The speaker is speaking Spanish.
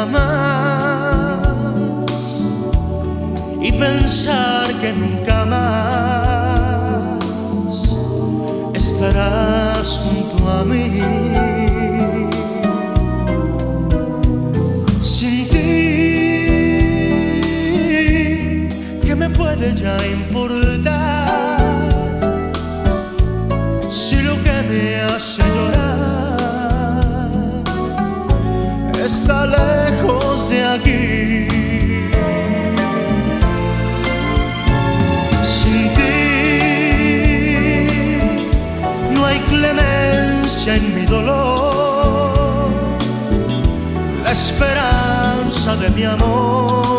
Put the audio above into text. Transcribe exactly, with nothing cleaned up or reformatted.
más y pensar que nunca más estarás junto a mí. Sin ti, ¿qué me puede ya importar? Si lo que me hace llorar está lejos de aquí. Sin ti no hay clemencia en mi dolor, la esperanza de mi amor